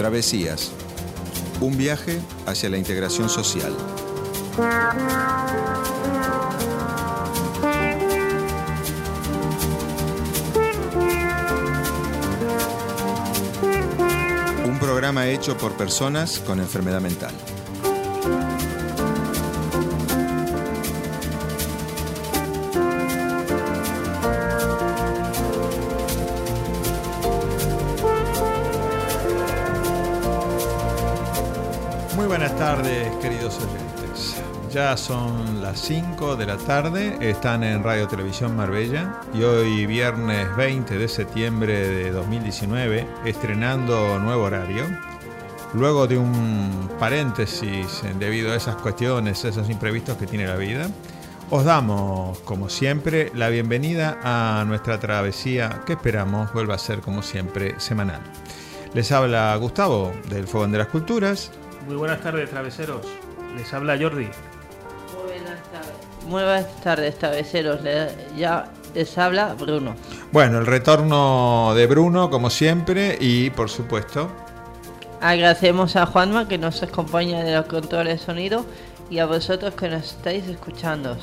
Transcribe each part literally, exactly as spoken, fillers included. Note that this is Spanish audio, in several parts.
Travesías, un viaje hacia la integración social. Un programa hecho por personas con enfermedad mental. Muy buenas tardes, queridos oyentes. Ya son las cinco de la tarde, están en Radio Televisión Marbella y hoy viernes veinte de septiembre de dos mil diecinueve, estrenando nuevo horario. Luego de un paréntesis debido a esas cuestiones, esos imprevistos que tiene la vida, os damos, como siempre, la bienvenida a nuestra travesía que esperamos vuelva a ser, como siempre, semanal. Les habla Gustavo, del Fogón de las Culturas. Muy buenas tardes, traveseros. Les habla Jordi. Muy buenas tardes. Muy buenas tardes, traveseros. Le, ya les habla Bruno. Bueno, el retorno de Bruno, como siempre, y por supuesto... agradecemos a Juanma, que nos acompaña de los controles de sonido, y a vosotros que nos estáis escuchando.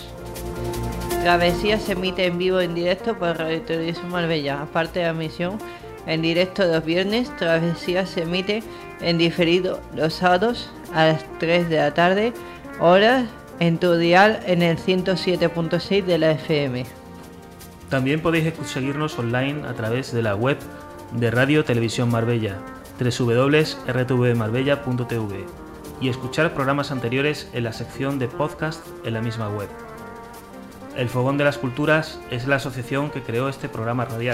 Travesía se emite en vivo en directo por Radio Televisión Marbella. Aparte de la emisión en directo los viernes, Travesía se emite en diferido los sábados a las tres de la tarde, horas en tu dial en el ciento siete punto seis de la F M. También podéis seguirnos online a través de la web de Radio Televisión Marbella, doble u doble u doble u punto r t v marbella punto t v, y escuchar programas anteriores en la sección de podcast en la misma web. El Fogón de las Culturas es la asociación que creó este programa radial,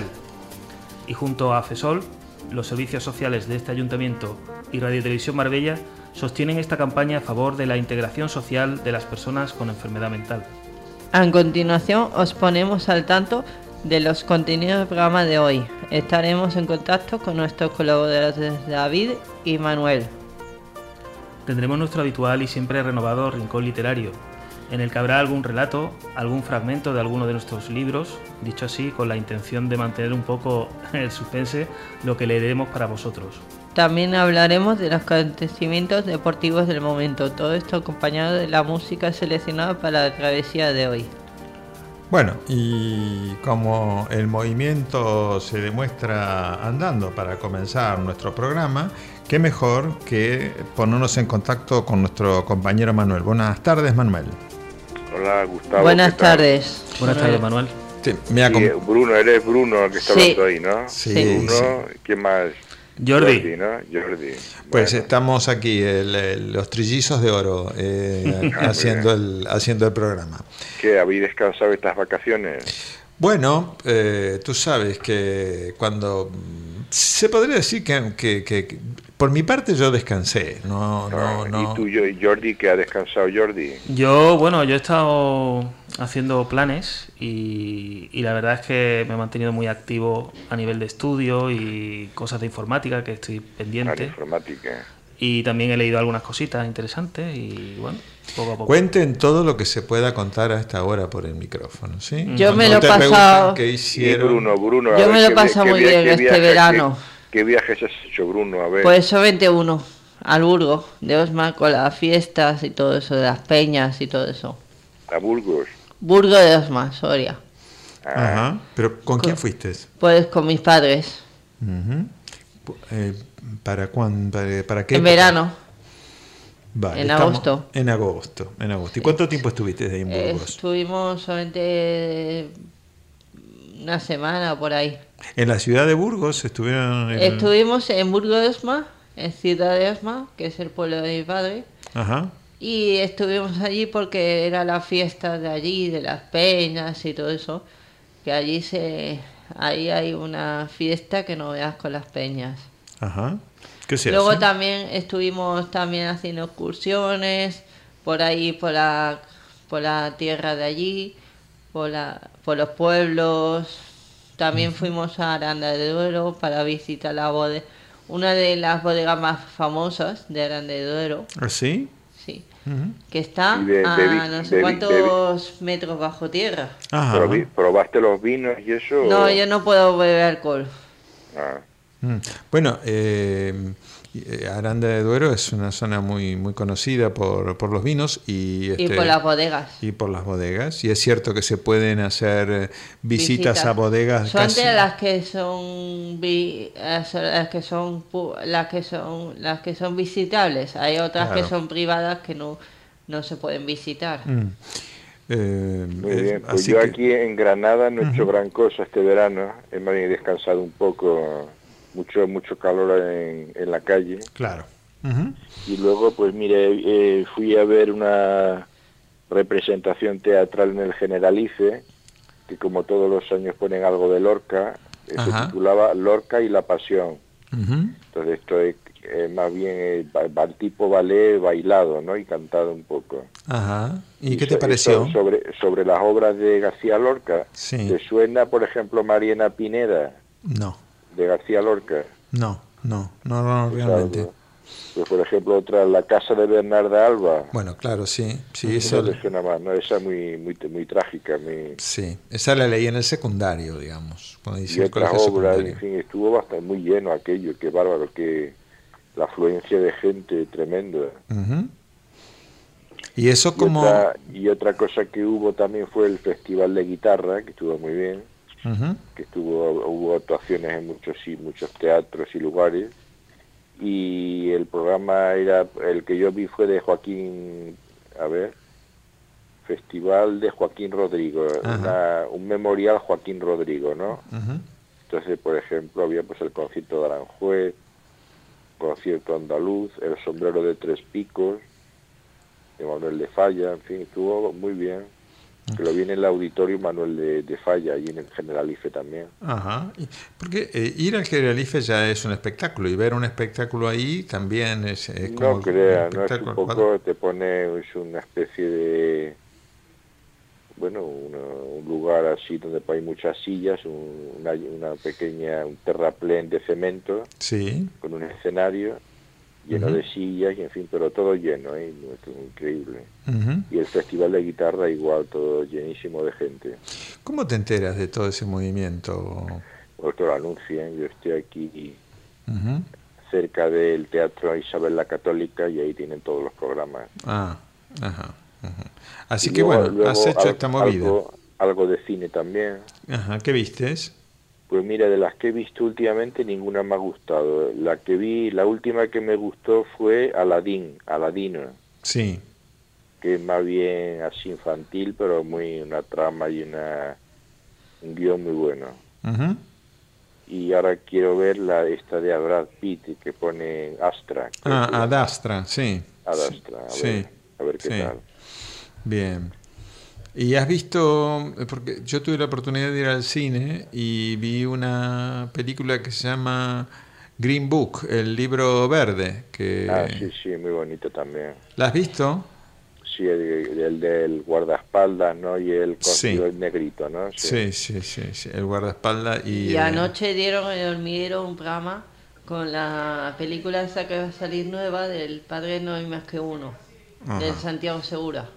y junto a FESOL, los servicios sociales de este ayuntamiento y Radio Televisión Marbella sostienen esta campaña a favor de la integración social de las personas con enfermedad mental. A continuación os ponemos al tanto de los contenidos del programa de hoy. Estaremos en contacto con nuestros colaboradores David y Manuel. Tendremos nuestro habitual y siempre renovado rincón literario, en el que habrá algún relato, algún fragmento de alguno de nuestros libros, dicho así con la intención de mantener un poco el suspense, lo que leeremos para vosotros. También hablaremos de los acontecimientos deportivos del momento, todo esto acompañado de la música seleccionada para la travesía de hoy. Bueno, y como el movimiento se demuestra andando para comenzar nuestro programa, qué mejor que ponernos en contacto con nuestro compañero Manuel. Buenas tardes, Manuel. Hola, Gustavo. Buenas tardes. Buenas tardes, Manuel. Sí, me acom- Sí, Bruno, eres Bruno el que está Sí. hablando ahí, ¿no? Sí, Bruno, sí. ¿quién más? Jordi. Jordi, ¿no? Jordi. Pues Bueno, estamos aquí, el, el- los trillizos de oro, eh, Ah, muy haciendo, el, haciendo el programa. ¿qué? ¿Habéis descansado estas vacaciones? Bueno, eh, tú sabes que cuando... Se podría decir que, que, que- que por mi parte yo descansé, no, no, Ah, no. ¿Y tú, yo- Jordi, qué ha descansado Jordi? Yo, bueno, yo he estado haciendo planes y, y la verdad es que me he mantenido muy activo a nivel de estudio y cosas de informática que estoy Ah, pendiente. informática. Y también he leído algunas cositas interesantes y bueno, poco a poco. Cuenten todo lo que se pueda contar a esta hora por el micrófono, ¿sí? Yo me Cuando lo he te pregunten pasado- qué Y hicieron. Bruno, Bruno. a Yo ver, me lo he ¿qué pasado vi- muy qué vi- bien qué este viaje- verano. ¿Qué, qué viajes has hecho, Bruno? A ver. Pues yo veintiuno al Burgo de Osma con las fiestas y todo eso, de las peñas y todo eso. A Burgos. Burgo de Osma, Soria. Ah, Ajá. ¿Pero con quién fuiste? Pues con mis padres, Ujú. Eh, ¿Para cuándo? ¿Para, para qué en época? verano. Vale, en estamos- agosto. En agosto, en agosto. ¿Y cuánto tiempo estuviste ahí en Eh, Burgos? estuvimos solamente una semana por ahí. En la ciudad de Burgos estuvieron... en- Estuvimos en Burgo de Osma, en Ciudad de Osma, que es el pueblo de mi padre. Ajá. Y estuvimos allí porque era la fiesta de allí, de las peñas y todo eso. Que allí se ahí hay una fiesta que no veas con las peñas. Ajá. ¿Qué se Luego hace? también estuvimos también haciendo excursiones por ahí, por la, por la tierra de allí, por, la, por los pueblos. También fuimos a Aranda de Duero para visitar la bodega, una de las bodegas más famosas de Aranda de Duero. ¿Ah, sí? Sí. Ujú. Que está Y de- a bebi- no sé bebi- cuántos metros bajo tierra. Ajá. Probi- ¿Probaste los vinos y eso? No, o- yo no puedo beber alcohol. Ah, Mm. Bueno, eh, eh, Aranda de Duero es una zona muy muy conocida por, por los vinos y, este, y por las bodegas. Y por las bodegas. Y es cierto que se pueden hacer visitas, visitas. a bodegas. Son casi... de las que son, vi, las que son las que son las que son visitables. Hay otras claro. que son privadas que no, no se pueden visitar. Mm. Eh, Muy bien, pues así yo que... aquí en Granada no he hecho uh-huh. gran cosa este verano, he más bien descansado un poco, mucho mucho calor en, en la calle. Claro. Uh-huh. Y luego, pues mire, eh, fui a ver una representación teatral en el Generalife, que como todos los años ponen algo de Lorca, eh, se titulaba Lorca y la Pasión. Uh-huh. Entonces esto es eh, más bien eh, ba- tipo ballet bailado, ¿no? Y cantado un poco. Ajá. ¿Y, ¿Y qué so, te pareció? Sobre, sobre las obras de García Lorca. Sí. ¿Te suena, por ejemplo, Mariana Pineda? No. De García Lorca. No, no, no, no pues realmente. Algo. Pues por ejemplo otra, La casa de Bernarda Alba. Bueno, claro, sí, sí, esa eso le suena más, ¿no? Esa muy muy muy trágica, muy... Sí, esa la leí en el secundario, digamos, cuando hice y el otras colegio obras, secundario. en fin, estuvo bastante muy lleno aquello, qué bárbaro, que la afluencia de gente tremenda. Uh-huh. Y eso y como otra, y otra cosa que hubo también fue el Festival de Guitarra, que estuvo muy bien, uh-huh. que estuvo hubo actuaciones en muchos sí, muchos teatros y lugares. Y el programa era, el que yo vi fue de Joaquín, a ver, Festival de Joaquín Rodrigo, una, un memorial Joaquín Rodrigo, ¿no? Uh-huh. Entonces, por ejemplo, había pues el concierto de Aranjuez, concierto andaluz, el sombrero de tres picos, de Manuel de Falla, en fin, estuvo muy bien. Que lo vi en el auditorio Manuel de, de Falla, allí en el Generalife también. Ajá. Porque eh, ir al Generalife ya es un espectáculo, y ver un espectáculo ahí también es, es como... No crea, no es un poco, cuadro. Te pone es una especie de... Bueno, una, un lugar así donde hay muchas sillas, un, una, una pequeña, un terraplén de cemento, sí. con un escenario lleno uh-huh. de sillas, y en fin, pero todo lleno, ¿eh? Increíble. Uh-huh. Y el festival de guitarra igual, todo llenísimo de gente. ¿Cómo te enteras de todo ese movimiento? Porque lo anuncian, yo estoy aquí uh-huh. cerca del Teatro Isabel la Católica y ahí tienen todos los programas. Ah, ajá. Uh-huh. Así y que luego, bueno, luego has hecho algo, esta movida. Algo, algo de cine también. Ajá, ¿qué vistes? Pues mira, de las que he visto últimamente ninguna me ha gustado. La que vi, la última que me gustó fue Aladín, Aladino. Sí. Que es más bien así infantil, pero muy una trama y una un guión muy bueno. Uh-huh. Y ahora quiero ver la esta de Brad Pitt que pone Astra. Ah, Ad Astra, sí. Ad Astra, a sí. ver, a ver qué sí. tal. Bien. ¿Y has visto, porque yo tuve la oportunidad de ir al cine y vi una película que se llama Green Book, el libro verde? Que... Ah, sí, sí, muy bonito también. ¿La has visto? Sí, el, el del guardaespaldas, ¿no? Y el, sí. el negrito, ¿no? Sí, sí, sí, sí, sí. El guardaespaldas y... Y anoche dieron en el hormiguero un programa con la película esa que va a salir nueva del Padre No hay más que uno, ajá. del Santiago Segura.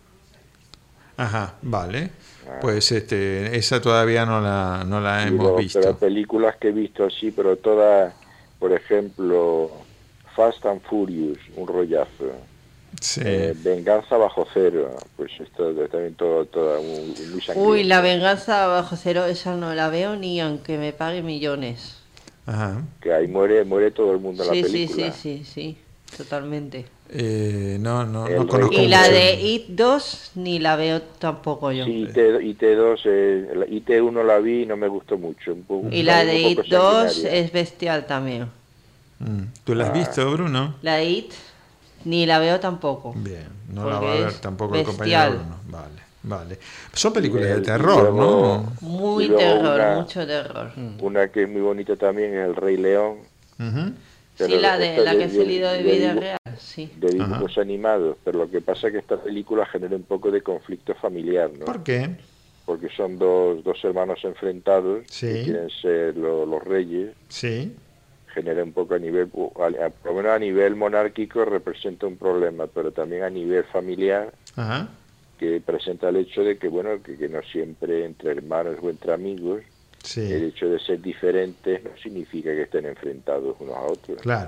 Ajá, vale. Ah. Pues este, esa todavía no la, no la hemos Digo, visto. Pero películas que he visto así, pero todas, por ejemplo, Fast and Furious, un rollazo. Sí. Eh, Venganza bajo cero, pues esto también todo, todo muy, muy sangriento. Uy, la Venganza bajo cero, esa no la veo ni aunque me pague millones. Ajá. Que ahí muere, muere todo el mundo en sí, la película. Sí, sí, sí, sí, totalmente. Eh, no, no, el no conozco. Y la mucho. de I T dos ni la veo tampoco yo. Sí, I T dos, eh, I T uno la vi y no me gustó mucho. Un poco, y la de I T dos es bestial también. Mm. ¿Tú la has ah. visto, Bruno? La de I T ni la veo tampoco. Bien, no la va a ver tampoco bestial. El compañero Bruno. Vale, vale. Son películas de terror, luego, ¿no? Muy terror, una, mucho terror. Una que es muy bonita también es El Rey León. Uh-huh. Sí, la de la de, que ha salido de, de vida de, real, sí. De dibujos Ajá. animados, pero lo que pasa es que esta película genera un poco de conflicto familiar, ¿no? ¿Por qué? Porque son dos, dos hermanos enfrentados sí. que quieren ser lo, los reyes. Sí. Genera un poco a nivel, por lo menos a nivel monárquico representa un problema, pero también a nivel familiar, Ajá. que presenta el hecho de que, bueno, que, que no siempre entre hermanos o entre amigos, sí. el hecho de ser diferentes no significa que estén enfrentados unos a otros. Claro,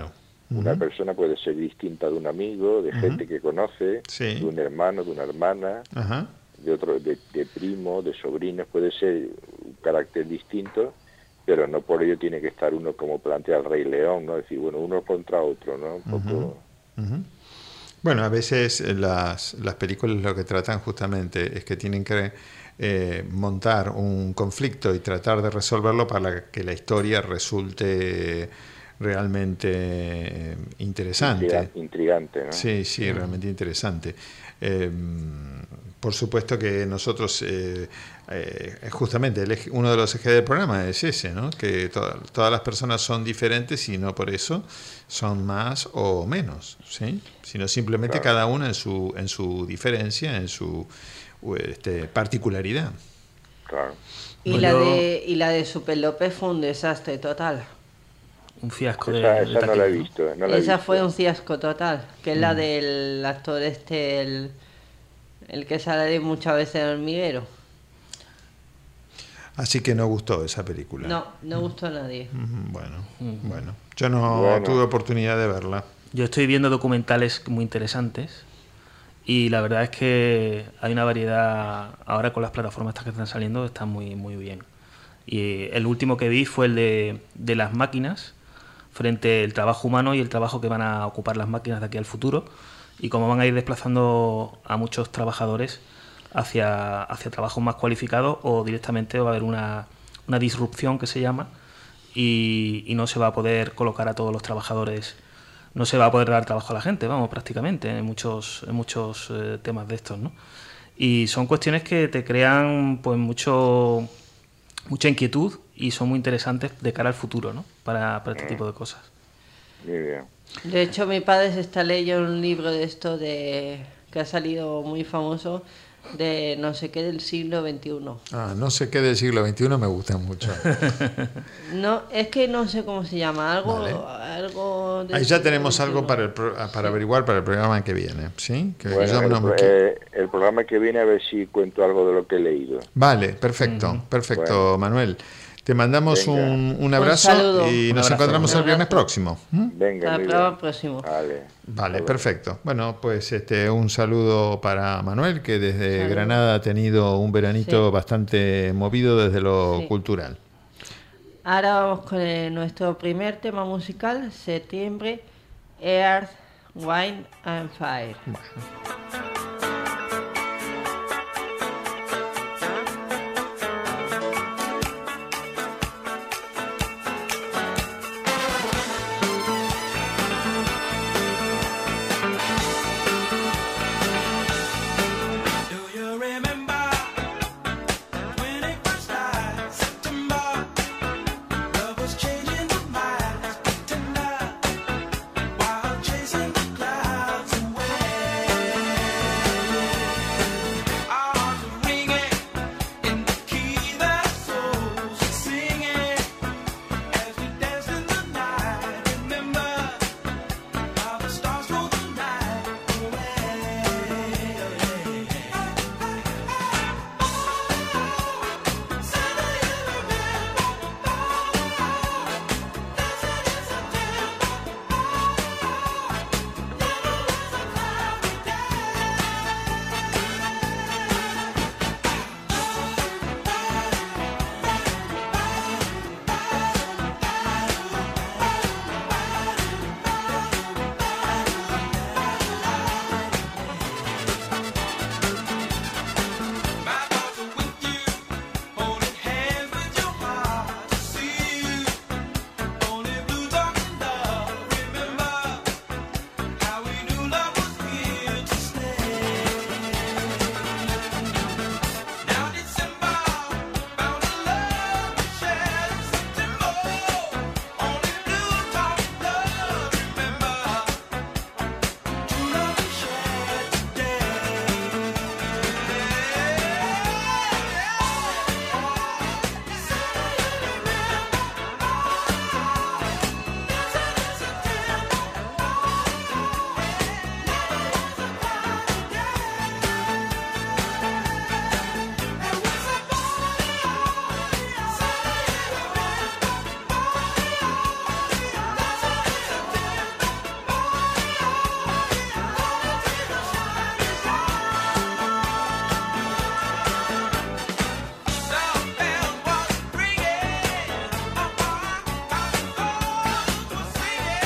Una uh-huh. persona puede ser distinta de un amigo, de uh-huh. gente que conoce, sí. de un hermano, de una hermana, uh-huh. de otro, de, de primo, de sobrinos, puede ser un carácter distinto, pero no por ello tiene que estar uno como plantea el Rey León, ¿no? Es decir, bueno, uno contra otro, ¿no? Un poco... Uh-huh. Uh-huh. Bueno, a veces las, las películas lo que tratan justamente es que tienen que eh, montar un conflicto y tratar de resolverlo para que la historia resulte realmente eh, interesante. Intriga, intrigante, ¿no? Sí, sí, realmente interesante. Eh, por supuesto que nosotros, eh, eh, justamente el eje, uno de los ejes del programa es ese, ¿no? Que to- todas las personas son diferentes y no por eso son más o menos, ¿sí? Sino simplemente claro. cada una en su en su diferencia, en su este, particularidad. Claro. Y Bueno, la de y la de Super López fue un desastre total. Un fiasco. Esa, de, esa de no la he taquilla, visto. No la he Esa visto. fue un fiasco total, que es Mm. la del actor este, el, el que sale muchas veces en el hormiguero. Así que no gustó esa película. No, no gustó a nadie. Mm, Bueno, Mm. bueno. Yo no Bueno. tuve oportunidad de verla. Yo estoy viendo documentales muy interesantes y la verdad es que hay una variedad, ahora con las plataformas estas que están saliendo, están muy, muy bien. Y el último que vi fue el de, de las máquinas, frente al trabajo humano y el trabajo que van a ocupar las máquinas de aquí al futuro, y cómo van a ir desplazando a muchos trabajadores hacia, hacia trabajos más cualificados, o directamente va a haber una, una disrupción que se llama, y, y no se va a poder colocar a todos los trabajadores, no se va a poder dar trabajo a la gente, vamos, prácticamente, en muchos, en muchos eh, temas de estos, ¿no? Y son cuestiones que te crean pues mucho mucha inquietud y son muy interesantes de cara al futuro, ¿no? Para, para este tipo de cosas. Muy bien. De hecho, mi padre se está leyendo un libro de esto de que ha salido muy famoso, de no sé qué del siglo veintiuno. Ah, no sé qué del siglo veintiuno me gusta mucho. No, es que no sé cómo se llama, algo, Vale. algo de Ahí ya tenemos siglo algo para, el pro- para averiguar para el programa que viene, ¿sí? Que Bueno, yo el, no me pro- qui- eh, el programa que viene a ver si cuento algo de lo que he leído. Vale, perfecto, Ujú. perfecto, Bueno. Manuel. Te mandamos Venga. un, un abrazo saludo. y Un nos abrazo. encontramos Un el viernes abrazo. próximo. ¿Mm? Venga, Hasta muy el programa bien. próximo. Vale. Vale, Hasta perfecto. Bueno, pues este un saludo para Manuel, que desde Saludo. Granada ha tenido un veranito Sí. bastante movido desde lo Sí. cultural. Ahora vamos con el- nuestro primer tema musical, septiembre, Earth, Wine and Fire. Do you remember when it was like September? Love was changing the minds of tender while chasing the clouds away.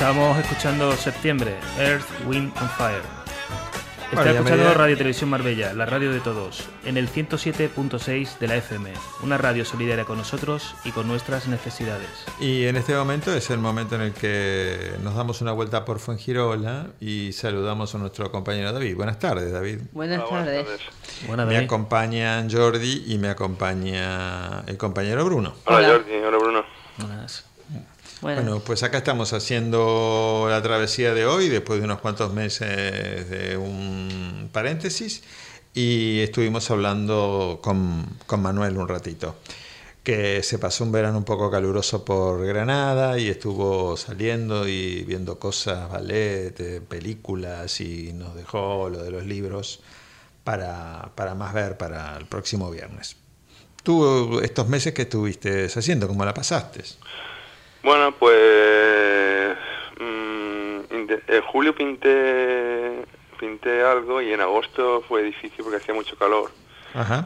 Estábamos escuchando Septiembre, Earth, Wind and Fire. Está Vale, escuchando medida... Radio Televisión Marbella, la radio de todos, en el ciento siete punto seis de la F M, una radio solidaria con nosotros y con nuestras necesidades. Y en este momento es el momento en el que nos damos una vuelta por Fuengirola y saludamos a nuestro compañero David. Buenas tardes, David. Buenas Hola, buenas tardes. tardes. Buenas, Me David. acompañan Jordi y me acompaña el compañero Bruno. Hola, Hola. Jordi, hola Bruno. Buenas. Buenas. Bueno, pues acá estamos haciendo la travesía de hoy después de unos cuantos meses de un paréntesis y estuvimos hablando con, con Manuel un ratito, que se pasó un verano un poco caluroso por Granada y estuvo saliendo y viendo cosas, ballet, eh, películas, y nos dejó lo de los libros para, para más ver para el próximo viernes. Tú, estos meses que estuviste haciendo, ¿cómo la pasaste? Bueno, pues mmm, en julio pinté pinté algo y en agosto fue difícil porque hacía mucho calor. Ajá.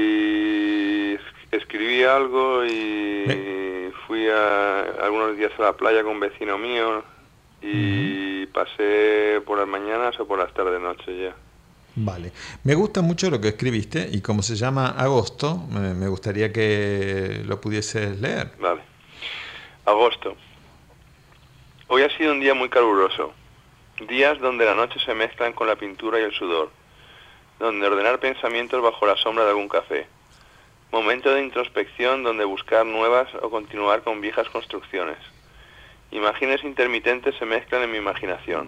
Y escribí algo y ¿Eh? fui a algunos días a la playa con un vecino mío y uh-huh. pasé por las mañanas o por las tardes noche ya. Vale, me gusta mucho lo que escribiste y como se llama Agosto, me, me gustaría que lo pudieses leer. Vale. Agosto. Hoy ha sido un día muy caluroso. Días donde la noche se mezclan con la pintura y el sudor. Donde ordenar pensamientos bajo la sombra de algún café. Momento de introspección donde buscar nuevas o continuar con viejas construcciones. Imágenes intermitentes se mezclan en mi imaginación.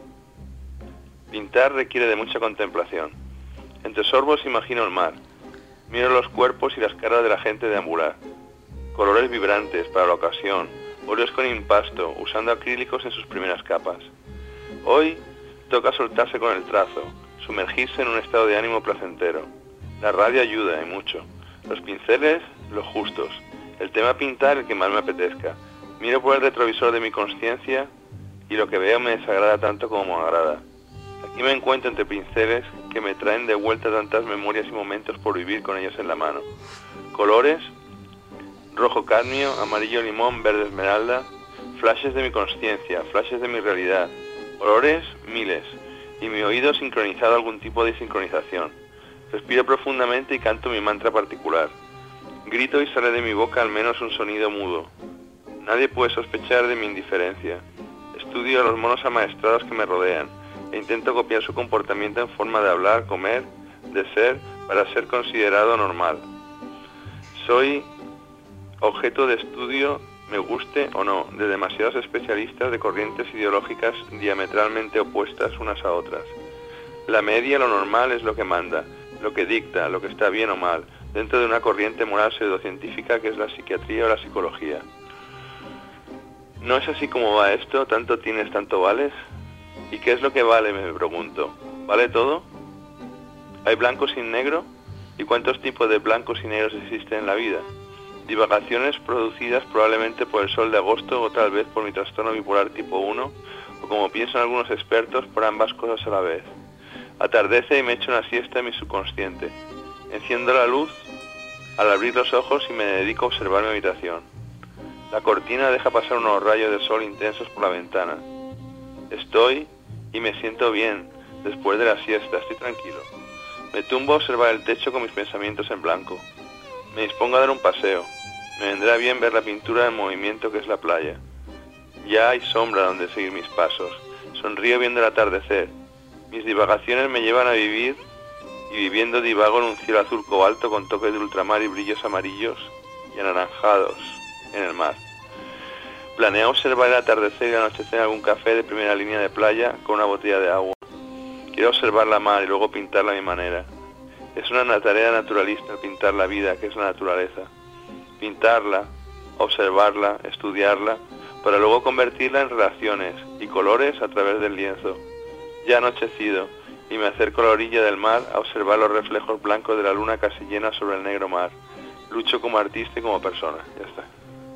Pintar requiere de mucha contemplación. Entre sorbos imagino el mar. Miro los cuerpos y las caras de la gente deambular. Colores vibrantes para la ocasión, óleos con impasto, usando acrílicos en sus primeras capas. Hoy toca soltarse con el trazo, sumergirse en un estado de ánimo placentero. La radio ayuda y mucho. Los pinceles, los justos. El tema pintar el que más me apetezca. Miro por el retrovisor de mi conciencia y lo que veo me desagrada tanto como me agrada. Aquí me encuentro entre pinceles que me traen de vuelta tantas memorias y momentos por vivir con ellos en la mano. Colores, rojo cadmio, amarillo limón, verde esmeralda, flashes de mi conciencia, flashes de mi realidad, olores miles, y mi oído sincronizado a algún tipo de sincronización. Respiro profundamente y canto mi mantra particular. Grito y sale de mi boca al menos un sonido mudo. Nadie puede sospechar de mi indiferencia. Estudio a los monos amaestrados que me rodean e intento copiar su comportamiento en forma de hablar, comer, de ser, para ser considerado normal. Soy objeto de estudio, me guste o no, de demasiados especialistas de corrientes ideológicas diametralmente opuestas unas a otras. La media, lo normal, es lo que manda, lo que dicta, lo que está bien o mal, dentro de una corriente moral pseudocientífica que es la psiquiatría o la psicología. ¿No es así como va esto? ¿Tanto tienes, tanto vales? ¿Y qué es lo que vale, me pregunto? ¿Vale todo? ¿Hay blanco sin negro? ¿Y cuántos tipos de blancos y negros existen en la vida? Divagaciones producidas probablemente por el sol de agosto o tal vez por mi trastorno bipolar tipo uno, o como piensan algunos expertos, por ambas cosas a la vez. Atardece y me echo una siesta en mi subconsciente. Enciendo la luz al abrir los ojos y me dedico a observar mi habitación. La cortina deja pasar unos rayos de sol intensos por la ventana. Estoy y me siento bien después de la siesta, estoy tranquilo. Me tumbo a observar el techo con mis pensamientos en blanco. Me dispongo a dar un paseo. Me vendrá bien ver la pintura en movimiento que es la playa. Ya hay sombra donde seguir mis pasos. Sonrío viendo el atardecer. Mis divagaciones me llevan a vivir y viviendo divago en un cielo azul cobalto con toques de ultramar y brillos amarillos y anaranjados en el mar. Planeo observar el atardecer y el anochecer en algún café de primera línea de playa con una botella de agua. Quiero observar la mar y luego pintarla a mi manera. Es una tarea naturalista el pintar la vida, que es la naturaleza. Pintarla, observarla, estudiarla, para luego convertirla en relaciones y colores a través del lienzo. Ya ha anochecido y me acerco a la orilla del mar a observar los reflejos blancos de la luna casi llena sobre el negro mar. Lucho como artista y como persona. Ya está.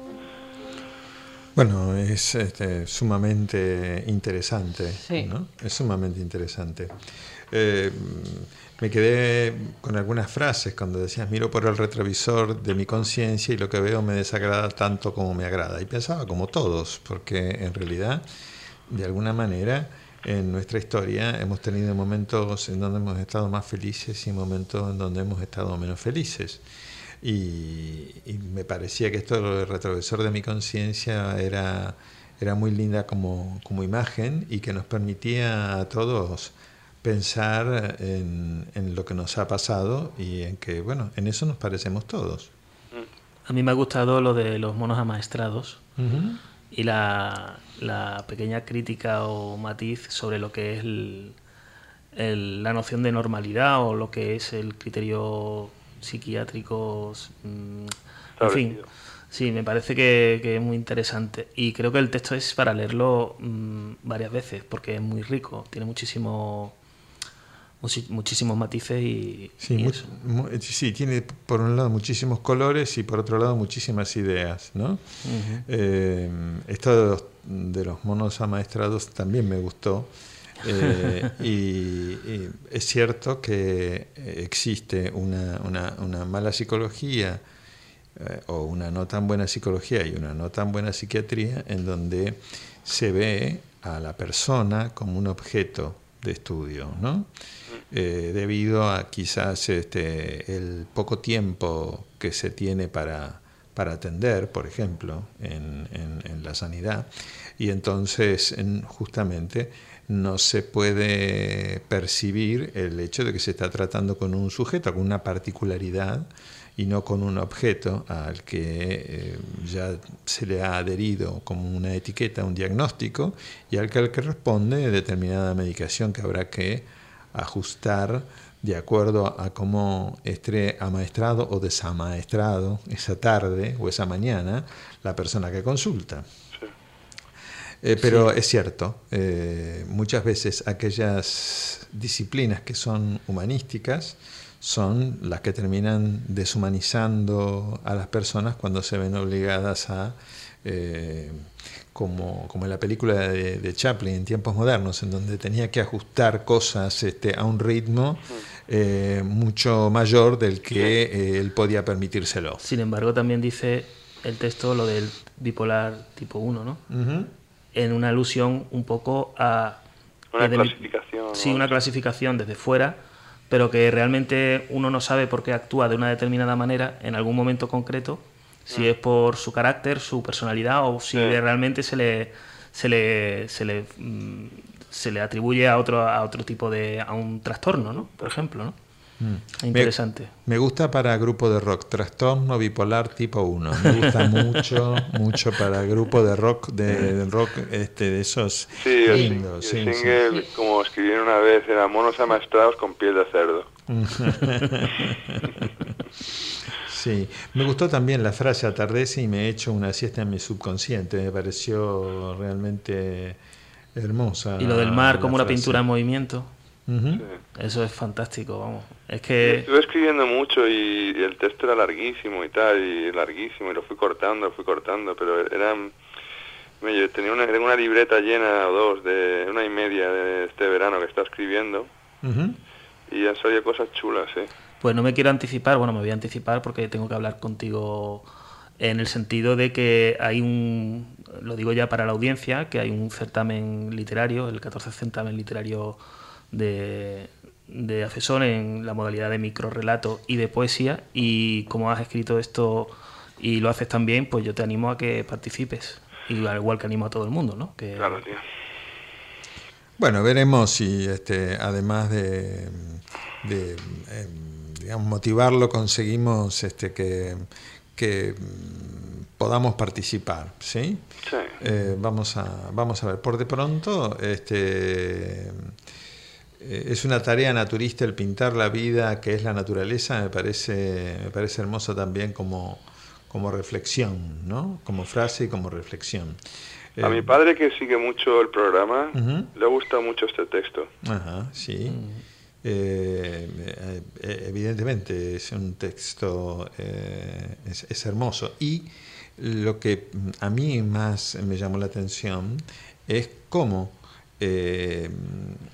Bueno, es este, sumamente interesante, sí. ¿no? Es sumamente interesante. Eh, me quedé con algunas frases cuando decías, miro por el retrovisor de mi conciencia y lo que veo me desagrada tanto como me agrada. Y pensaba como todos, porque en realidad de alguna manera, en nuestra historia hemos tenido momentos en donde hemos estado más felices y momentos en donde hemos estado menos felices. Y, y me parecía que esto del retrovisor de mi conciencia era, era muy linda como, como imagen, y que nos permitía a todos pensar en, en lo que nos ha pasado, y en que, bueno, en eso nos parecemos todos. A mí me ha gustado lo de los monos amaestrados. Uh-huh. Y la, la pequeña crítica o matiz sobre lo que es el, el, la noción de normalidad, o lo que es el criterio psiquiátrico. Mmm, en fin, sí, me parece que, que es muy interesante. Y creo que el texto es para leerlo mmm, varias veces, porque es muy rico, tiene muchísimo, muchísimos matices y, sí, y mu- eso. mu- sí, tiene por un lado muchísimos colores y por otro lado muchísimas ideas, ¿no? Uh-huh. Eh, esto de los, de los monos amaestrados también me gustó. Eh, y, y es cierto que existe una, una, una mala psicología, eh, o una no tan buena psicología y una no tan buena psiquiatría, en donde se ve a la persona como un objeto de estudio, ¿no? Eh, debido a quizás este, el poco tiempo que se tiene para, para atender, por ejemplo, en, en, en la sanidad, y entonces en, justamente no se puede percibir el hecho de que se está tratando con un sujeto, con una particularidad, y no con un objeto al que eh, ya se le ha adherido como una etiqueta, un diagnóstico, y al que, al que responde determinada medicación que habrá que ajustar de acuerdo a cómo esté amaestrado o desamaestrado esa tarde o esa mañana la persona que consulta. Eh, pero sí, es cierto, eh, muchas veces aquellas disciplinas que son humanísticas son las que terminan deshumanizando a las personas cuando se ven obligadas a, eh, como, como en la película de, de Chaplin en tiempos modernos, en donde tenía que ajustar cosas este, a un ritmo eh, mucho mayor del que eh, él podía permitírselo. Sin embargo, también dice el texto lo del bipolar tipo uno, ¿no? Uh-huh. En una alusión un poco a... Una desde clasificación. Mi, sí, ¿no? una clasificación desde fuera, pero que realmente uno no sabe por qué actúa de una determinada manera en algún momento concreto, si mm. es por su carácter, su personalidad, o si sí. realmente se le se le se le mm, se le atribuye a otro a otro tipo de a un trastorno, ¿no? Por ejemplo, ¿no? Mm. Interesante. Me, me gusta para grupo de rock, trastorno bipolar tipo uno. Me gusta mucho, mucho para grupo de rock, de, de rock este, de esos sí, lindos. Sí, sí, single, sí. Como escribieron una vez, eran monos amaestrados con piel de cerdo. Sí, me gustó también la frase atardece y me he hecho una siesta en mi subconsciente. Me pareció realmente hermosa. Y lo del mar como frase. Una pintura en movimiento. Uh-huh. Sí. Eso es fantástico, vamos. Es que estuve escribiendo mucho y, y el texto era larguísimo y tal, y larguísimo, y lo fui cortando, lo fui cortando, pero era... Me, tenía una, una libreta llena o dos, de una y media de este verano que estaba escribiendo, uh-huh. y han salido cosas chulas, sí. Pues no me quiero anticipar, bueno, me voy a anticipar porque tengo que hablar contigo en el sentido de que hay un, lo digo ya para la audiencia, que hay un certamen literario, el catorce certamen literario de, de AFESON en la modalidad de microrrelato y de poesía, y como has escrito esto y lo haces tan bien, pues yo te animo a que participes, y al igual que animo a todo el mundo, ¿no? Que... Claro, tío. Bueno, veremos si este, además de, de eh, digamos, motivarlo, conseguimos este, que, que podamos participar, ¿sí? Sí. Eh, vamos a, vamos a ver. Por de pronto, este... es una tarea naturista el pintar la vida que es la naturaleza. Me parece me parece hermoso también como, como reflexión, ¿no? Como frase y como reflexión. A eh, mi padre, que sigue mucho el programa, uh-huh. le gusta mucho este texto. Ajá, sí. Uh-huh. eh, eh, evidentemente es un texto, eh, es, es hermoso. Y lo que a mí más me llamó la atención es cómo... Eh,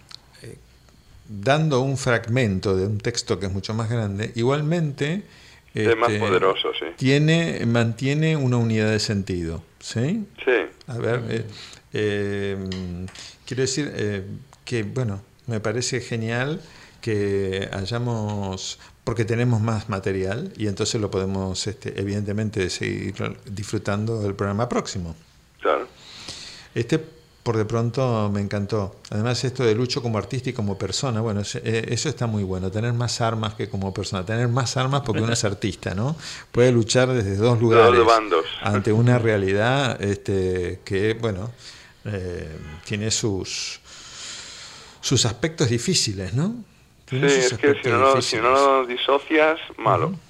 dando un fragmento de un texto que es mucho más grande, igualmente Es más poderoso, sí. Tiene, mantiene una unidad de sentido, ¿sí? Sí. A ver, eh, eh, quiero decir eh, que, bueno, me parece genial que hayamos, porque tenemos más material y entonces lo podemos, este, evidentemente, seguir disfrutando del programa próximo. Claro. Este, por de pronto, me encantó. Además, esto de Lucho como artista y como persona, bueno, eso, eh, eso está muy bueno, tener más armas que como persona, tener más armas porque uno es artista, ¿no? Puede luchar desde dos lugares, dos bandos, ante una realidad este, que, bueno, eh, tiene sus, sus aspectos difíciles, ¿no? Tiene Sí, sus es que si no, lo, si no lo disocias, malo. Uh-huh.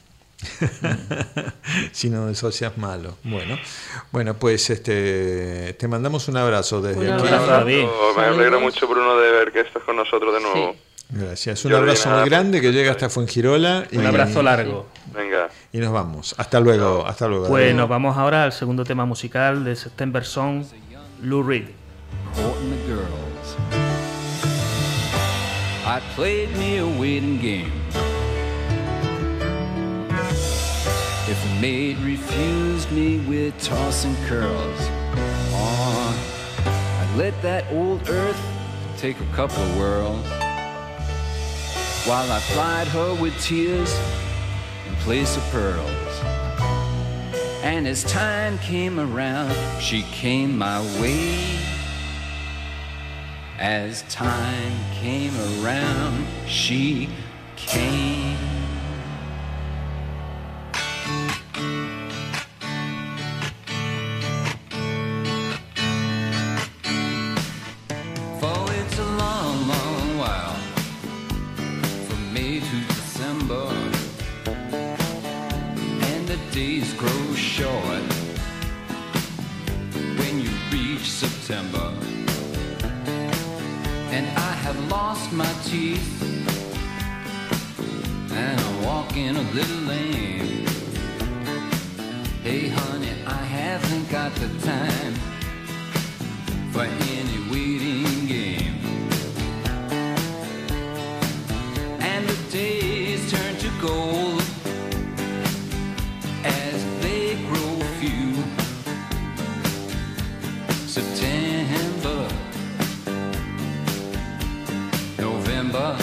Si no disocias, malo. Bueno, bueno, pues este, te mandamos un abrazo desde Un aquí. abrazo, David. Me alegra mucho, Bruno, de ver que estás con nosotros de nuevo. Sí. Gracias. Un Jordi, abrazo nada, muy grande que pues, llega hasta Fuengirola. Y, Un abrazo largo. Venga. y nos vamos. Hasta luego. Hasta luego. Pues David. nos vamos ahora al segundo tema musical de September Song, Lou Reed. Courting the girls. I played me a waiting game. If a maid refused me with tossing curls, oh, I'd let that old earth take a couple of whirls, while I plied her with tears in place of pearls. And as time came around, she came my way. As time came around, she came. For it's a long, long while from May to December, and the days grow short when you reach September. And I have lost my teeth, and I walk in a little lame. Hey honey, I haven't got the time for any waiting game. And the days turn to gold as they grow few. September, November,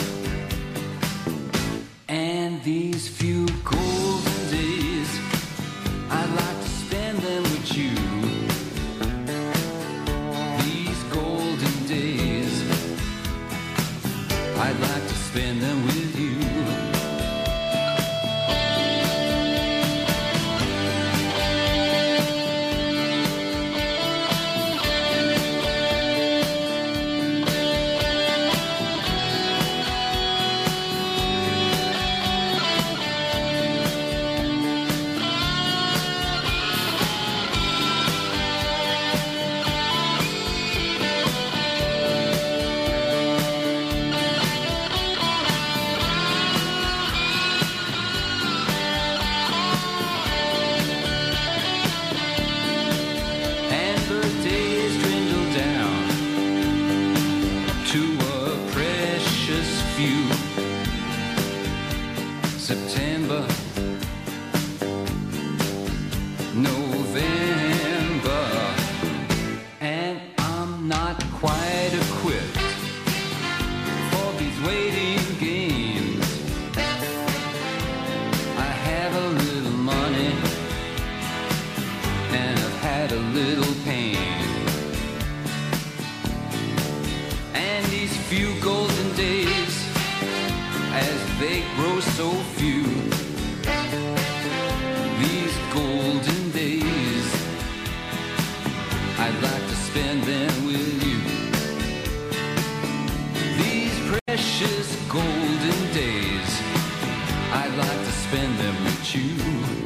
and these few golden days, I'd like to spend them with you. These golden days, I'd like to spend them with you. And the days dwindle down to a precious few. September, November, and I'm not quite equipped for these waiting games. I have a little money, and I've had a little pain. And these few golden days, as they grow so few, these golden days, I'd like to spend them with you. These precious golden days, I'd like to spend them with you.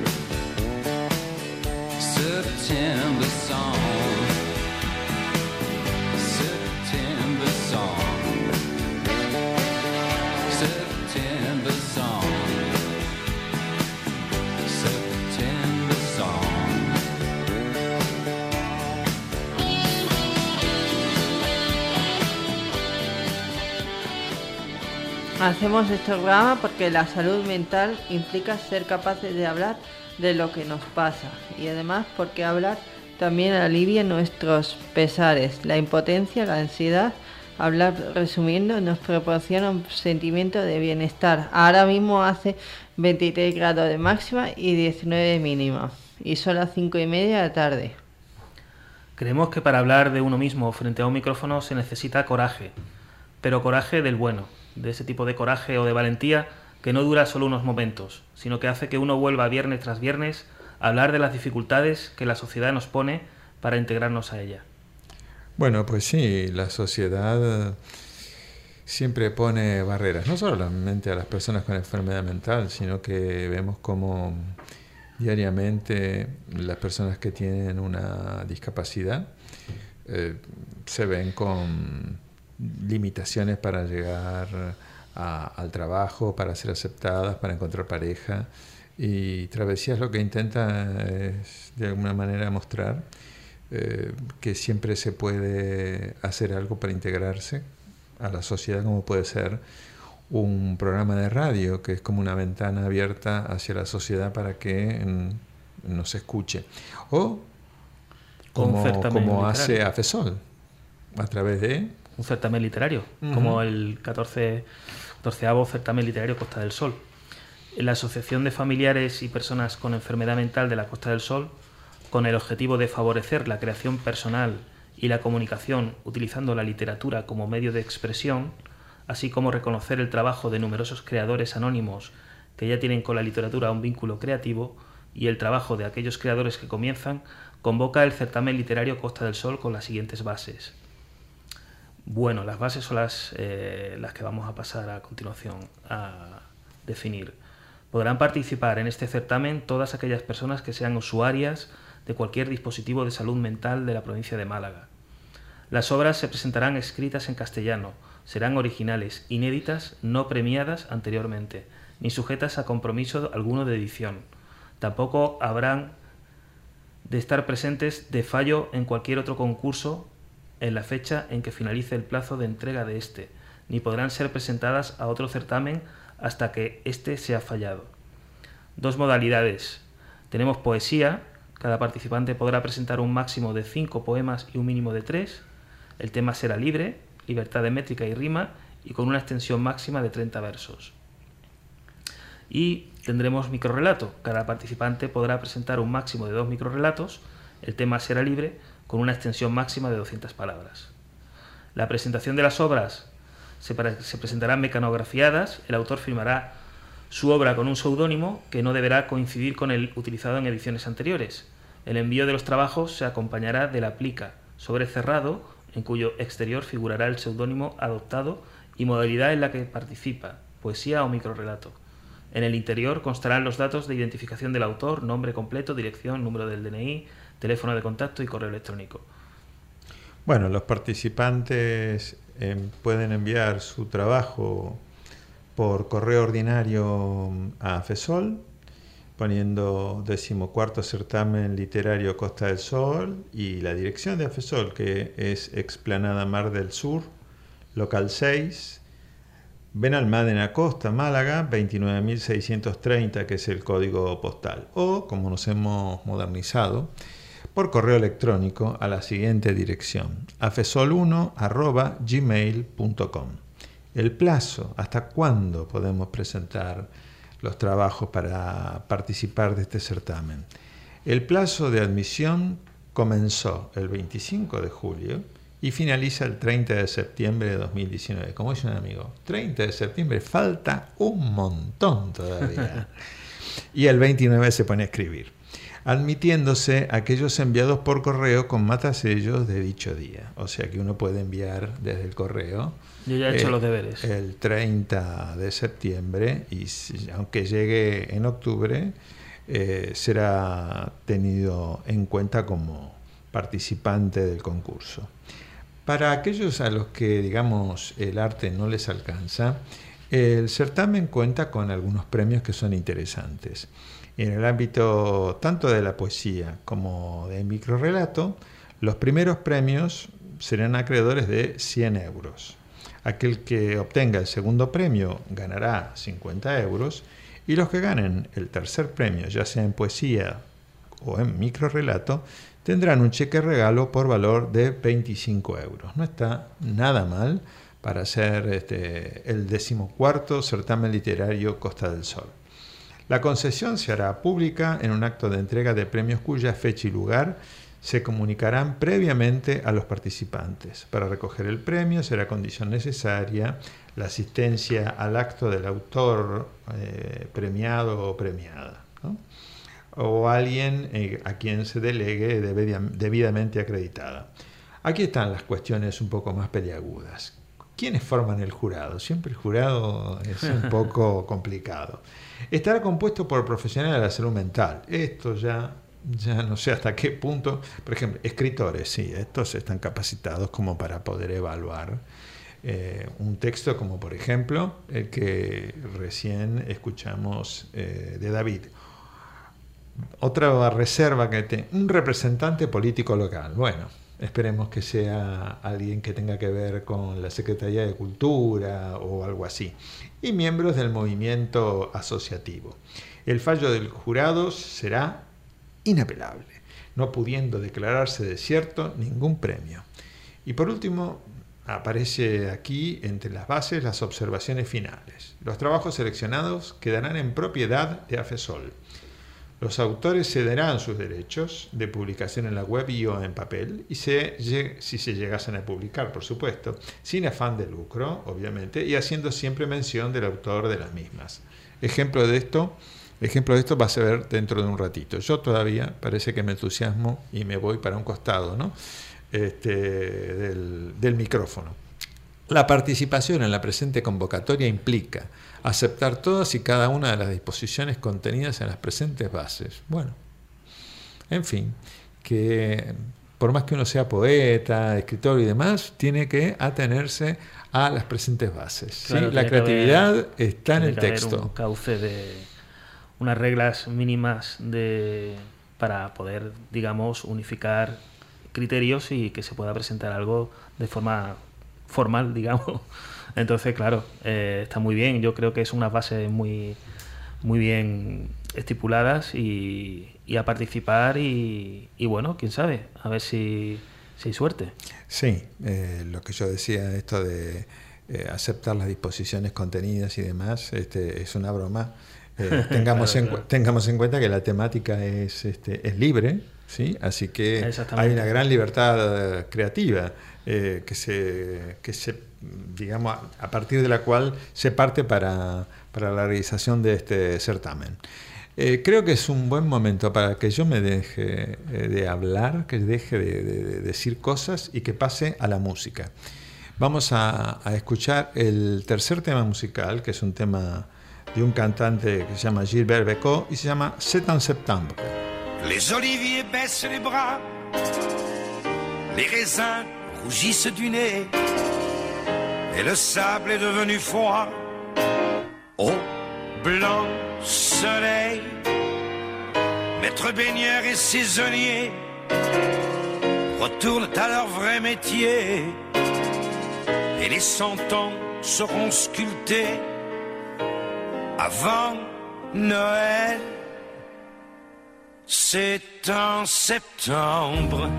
September song, September song, September song, September song. Hacemos este programa porque la salud mental implica ser capaces de hablar de lo que nos pasa y además porque hablar también alivia nuestros pesares, la impotencia, la ansiedad. Hablar, resumiendo, nos proporciona un sentimiento de bienestar. Ahora mismo hace veintitrés grados de máxima y diecinueve de mínima y son las cinco y media de la tarde. Creemos que para hablar de uno mismo frente a un micrófono se necesita coraje, pero coraje del bueno, de ese tipo de coraje o de valentía que no dura solo unos momentos, sino que hace que uno vuelva viernes tras viernes a hablar de las dificultades que la sociedad nos pone para integrarnos a ella. Bueno, pues sí, la sociedad siempre pone barreras, no solamente a las personas con enfermedad mental, sino que vemos como diariamente las personas que tienen una discapacidad eh, se ven con limitaciones para llegar a, al trabajo, para ser aceptadas, para encontrar pareja. Y Travesías lo que intenta es de alguna manera mostrar eh, que siempre se puede hacer algo para integrarse a la sociedad, como puede ser un programa de radio que es como una ventana abierta hacia la sociedad para que mm, nos escuche, o como, como hace AFESOL a través de un certamen literario, uh-huh. como el catorceavo certamen literario Costa del Sol. La Asociación de Familiares y Personas con Enfermedad Mental de la Costa del Sol, con el objetivo de favorecer la creación personal y la comunicación utilizando la literatura como medio de expresión, así como reconocer el trabajo de numerosos creadores anónimos que ya tienen con la literatura un vínculo creativo y el trabajo de aquellos creadores que comienzan, convoca el certamen literario Costa del Sol con las siguientes bases. Bueno, las bases son las, eh, las que vamos a pasar a continuación a definir. Podrán participar en este certamen todas aquellas personas que sean usuarias de cualquier dispositivo de salud mental de la provincia de Málaga. Las obras se presentarán escritas en castellano, serán originales, inéditas, no premiadas anteriormente, ni sujetas a compromiso alguno de edición. Tampoco habrán de estar presentes de fallo en cualquier otro concurso en la fecha en que finalice el plazo de entrega de este, ni podrán ser presentadas a otro certamen hasta que éste sea fallado. Dos modalidades. Tenemos poesía. Cada participante podrá presentar un máximo de cinco poemas y un mínimo de tres. El tema será libre, libertad de métrica y rima, y con una extensión máxima de treinta versos. Y tendremos microrrelato. Cada participante podrá presentar un máximo de dos microrrelatos. El tema será libre, con una extensión máxima de doscientas palabras. La presentación de las obras se, para, se presentarán mecanografiadas. El autor firmará su obra con un seudónimo que no deberá coincidir con el utilizado en ediciones anteriores. El envío de los trabajos se acompañará de la plica sobre cerrado, en cuyo exterior figurará el seudónimo adoptado y modalidad en la que participa, poesía o microrrelato. En el interior constarán los datos de identificación del autor, nombre completo, dirección, número del D N I, teléfono de contacto y correo electrónico. Bueno, los participantes eh, pueden enviar su trabajo por correo ordinario a AFESOL, poniendo decimocuarto certamen literario Costa del Sol y la dirección de AFESOL, que es Explanada Mar del Sur, local seis, Benalmádena Costa, Málaga, veintinueve mil seiscientos treinta, que es el código postal, o, como nos hemos modernizado, por correo electrónico a la siguiente dirección, afesol uno arroba gmail punto com. El plazo, hasta cuándo podemos presentar los trabajos para participar de este certamen. El plazo de admisión comenzó el veinticinco de julio y finaliza el treinta de septiembre de dos mil diecinueve. Como dice un amigo, treinta de septiembre, falta un montón todavía. Y el veintinueve se pone a escribir, admitiéndose aquellos enviados por correo con matasellos de dicho día. O sea que uno puede enviar desde el correo. Yo ya he hecho eh, los deberes. El treinta de septiembre, y si, aunque llegue en octubre, eh, será tenido en cuenta como participante del concurso. Para aquellos a los que, digamos, el arte no les alcanza, el certamen cuenta con algunos premios que son interesantes. En el ámbito tanto de la poesía como del microrrelato, los primeros premios serán acreedores de cien euros. Aquel que obtenga el segundo premio ganará cincuenta euros y los que ganen el tercer premio, ya sea en poesía o en microrrelato, tendrán un cheque regalo por valor de veinticinco euros. No está nada mal para hacer este, el decimocuarto certamen literario Costa del Sol. La concesión se hará pública en un acto de entrega de premios cuya fecha y lugar se comunicarán previamente a los participantes. Para recoger el premio será condición necesaria la asistencia al acto del autor eh, premiado o premiada, ¿no? O alguien eh, a quien se delegue debidamente acreditada. Aquí están las cuestiones un poco más peliagudas. ¿Quiénes forman el jurado? Siempre el jurado es un poco complicado. Estará compuesto por profesionales de la salud mental. Esto ya, ya no sé hasta qué punto. Por ejemplo, escritores, sí, estos están capacitados como para poder evaluar eh, un texto como, por ejemplo, el que recién escuchamos eh, de David. Otra reserva que tiene un representante político local. Bueno, esperemos que sea alguien que tenga que ver con la Secretaría de Cultura o algo así. Y miembros del movimiento asociativo. El fallo del jurado será inapelable, no pudiendo declararse desierto ningún premio. Y por último, aparece aquí entre las bases las observaciones finales. Los trabajos seleccionados quedarán en propiedad de AFESOL. Los autores cederán sus derechos de publicación en la web y o en papel, y se, si se llegasen a publicar, por supuesto, sin afán de lucro, obviamente, y haciendo siempre mención del autor de las mismas. Ejemplo de esto, ejemplo de esto va a ser dentro de un ratito. Yo todavía parece que me entusiasmo y me voy para un costado, ¿no? este, del, del micrófono. La participación en la presente convocatoria implica aceptar todas y cada una de las disposiciones contenidas en las presentes bases. Bueno, en fin, que por más que uno sea poeta, escritor y demás, tiene que atenerse a las presentes bases. Claro, ¿sí? La creatividad haber, está en el texto. Un cauce de unas reglas mínimas de para poder, digamos, unificar criterios y que se pueda presentar algo de forma formal, digamos. Entonces, claro, eh, está muy bien. Yo creo que es unas bases muy, muy bien estipuladas y, y a participar y, y, bueno, quién sabe, a ver si, si hay suerte. Sí, eh, lo que yo decía, esto de eh, aceptar las disposiciones contenidas y demás, este, es una broma. Eh, tengamos, claro, en, claro. tengamos en cuenta que la temática es, este, es libre, ¿sí? Así que hay una gran libertad creativa eh, que se... Que se digamos, a partir de la cual se parte para, para la realización de este certamen. Eh, creo que es un buen momento para que yo me deje eh, de hablar, que deje de, de, de decir cosas y que pase a la música. Vamos a, a escuchar el tercer tema musical, que es un tema de un cantante que se llama Gilbert Bécaud y se llama C'est en septembre. Les oliviers baissent les bras, les raisins rougissent du nez, et le sable est devenu froid. Au blanc soleil, maître baigneur et saisonnier retournent à leur vrai métier, et les cent ans seront sculptés avant Noël. C'est en septembre,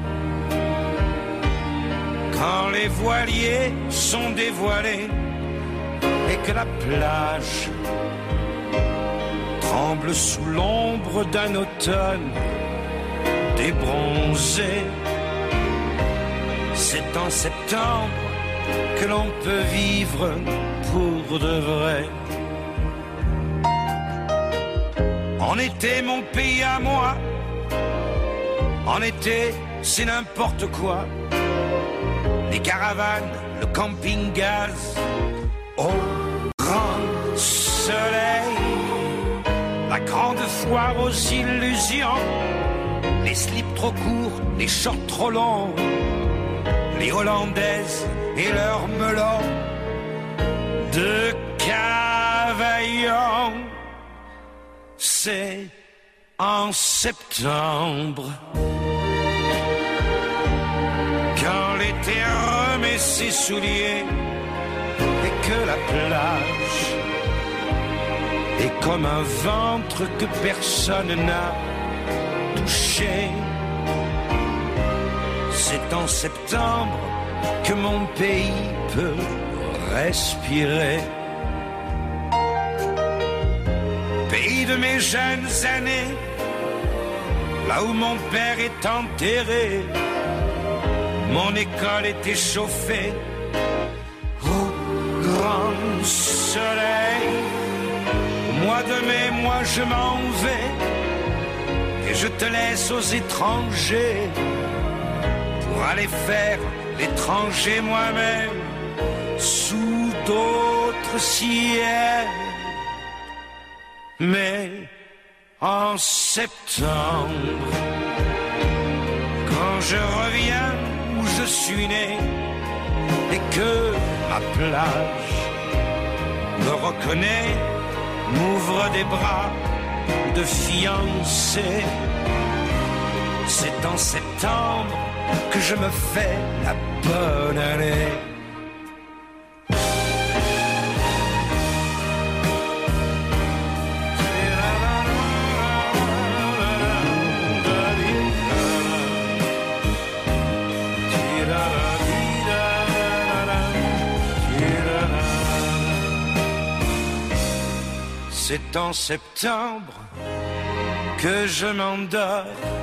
quand les voiliers sont dévoilés et que la plage tremble sous l'ombre d'un automne débronzé. C'est en septembre que l'on peut vivre pour de vrai. En été, mon pays à moi, en été, c'est n'importe quoi. Les caravanes, le camping-gaz, au grand soleil, la grande foire aux illusions, les slips trop courts, les shorts trop longs, les Hollandaises et leurs melons de Cavaillon. C'est en septembre, quand l'été remet ses souliers que la plage est comme un ventre que personne n'a touché. C'est en septembre que mon pays peut respirer. Pays de mes jeunes années, là où mon père est enterré, mon école était chauffée au grand soleil. Au mois de mai, moi je m'en vais et je te laisse aux étrangers pour aller faire l'étranger moi-même sous d'autres ciels. Mais en septembre, quand je reviens où je suis né et que ma plage me reconnaît, m'ouvre des bras de fiancé, c'est en septembre que je me fais la bonne année. C'est en septembre que je m'endors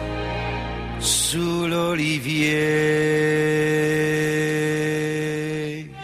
sous l'olivier.